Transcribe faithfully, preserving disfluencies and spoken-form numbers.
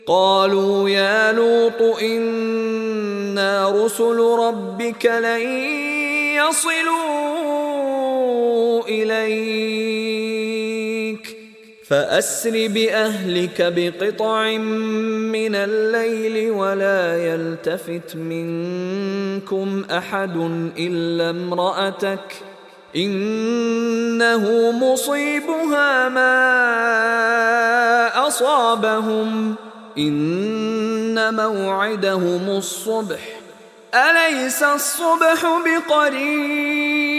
قالوا يا لوط إنا رسل ربك لن يصلوا إليك فأسر بأهلك بقطع من الليل ولا يلتفت منكم أحد إلا امرأتك إنه مصيبها ما أصابهم إن موعدهم الصبح أليس الصبح بقريب